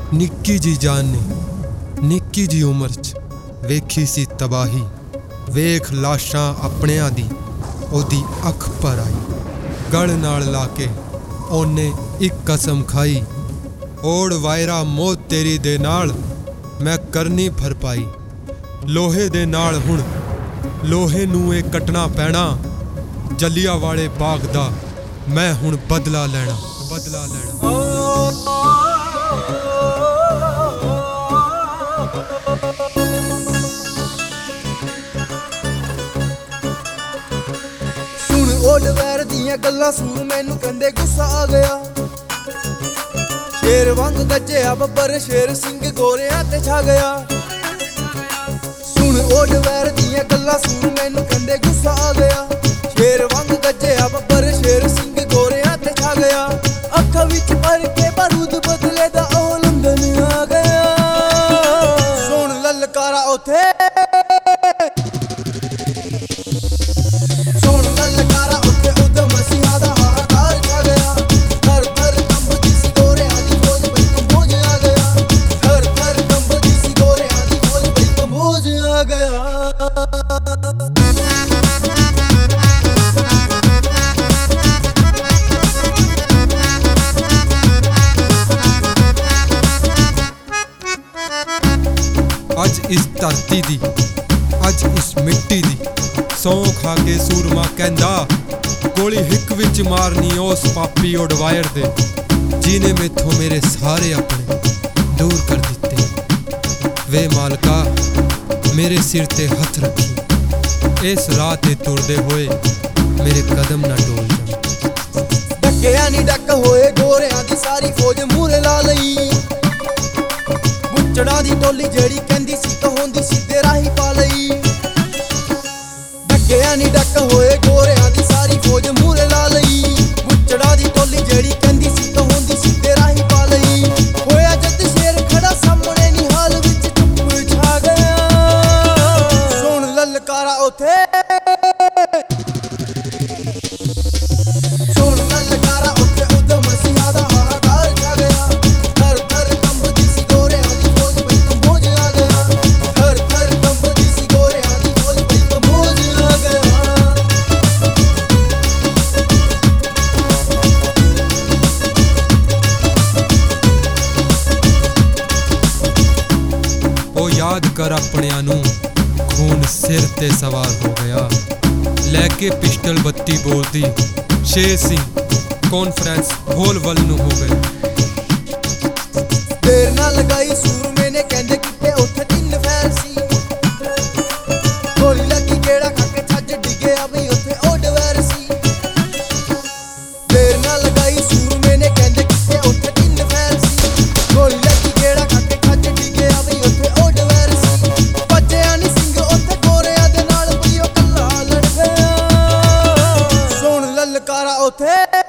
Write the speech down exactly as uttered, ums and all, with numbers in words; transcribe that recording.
निक्की जी जान ने निक्की जी उम्र च वेखी सी तबाही। वेख लाशां अपणियां दी ओदी अख पर आई। गल नाल लाके ओने एक कसम खाई, ओड़ वायरा मौत तेरी दे नाल मैं करनी भरपाई। लोहे दे नाल हुण लोहे नूं ए कटना पैना। जलियांवाले बाग दा मैं हुण बदला लैना बदला लैना। सुन ओड वैर दियां गल्लां सूर मैनू कहंदे गुस्सा आ गया। शेर वांग गज्जिया बब्बर शेर सिंह गोरियां ते छा गया। सुन ओड वैर दियां गल्लां सूर मैनू कहंदे गुस्सा आ गया। शेर वांग गज्जिया बब्बर शेर सिंह गोरियां ते छा गया। अखां विच भर के बारूद बदले दा ओ लंदन आ गया। सुन ललकारा उथे अज इस धरती दी अज इस मिट्टी दी सौ खा के सूरमा कहंदा, गोली हिक विच मारनी उस पापी ओडवायर दे जिने मैथों मेरे सारे अपने दूर कर दिते। वे मालका मेरे सिर ते हथ रखी, इस राह ते तुरदे होए मेरे कदम ना डोल जाण। डकिया नी डक होए गोरियां दी सारी फौज मूरे ला लई। बुचड़ा दी टोली जेड़ी कहंदी सी कहोंदी सीधे राही पा लई। डकिया नी डक होए गोरियां दी सारी फौज मूरे ला लई। बुचड़ा दी टोली जेड़ी कहंदी सी कहोंदी सीधे राही पा लई। होया जद शेर खड़ा सामने निहाल विच चुप छा गया। सुन ललकारा उथे याद कर अपनियां नूं खून सिर ते सवार हो गया। लैके पिस्टल बत्ती बोलदी शेर सिंह कॉन्फ्रेंस होल वल नूं हो गए। देर ना लगाई सूर मैंने कहंदे किते उत्थे तीन फैल सी। गोली लगी केड़ा खाके छज डिगे अभी उत्थे ओड वैर सी। देर ना लगाई सूर मैंने कहंदे किते उत्थे तीन फैल सी। गोली लगी केड़ा खाके छज डिगे अभी उत्थे ओड वैर सी। बच्चियां नी सिंह उत्थे गोरियां दे नाल पईओ कल्ला लड़ गया। सुन ललकारा उत्थे